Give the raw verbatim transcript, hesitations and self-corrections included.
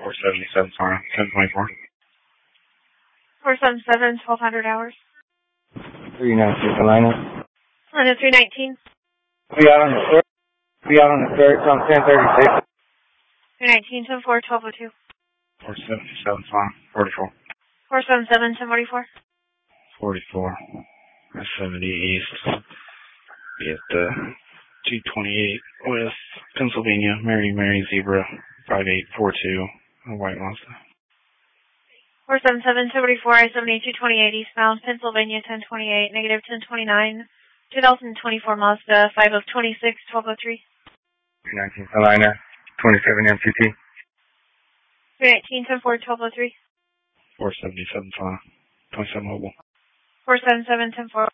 four seventy-seven, sorry, ten twenty-four. four seventy-seven, twelve hundred hours. three nineteen, Salina. And a three nineteen. Be out on the third. Be out on the third from ten thirty-six. three nineteen, ten four, twelve oh two. four seventy-seven, sorry, forty-four. four seventy-seven, ten forty-four. forty-four. seventy east. Be at the two twenty-eight West Pennsylvania, Mary Mary Zebra, five eight four two, a white Mazda. four seventy-seven, ten forty-four, I seventy, two twenty-eight eastbound, Pennsylvania, ten twenty-eight, negative ten twenty-nine, twenty twenty-four Mazda, five of twenty-six, twelve oh three. three nineteen, Salina. twenty-seven M T T. three nineteen, ten four, twelve oh three. four seventy-seven, sorry, twenty-seven mobile. four seventy-seven, ten four.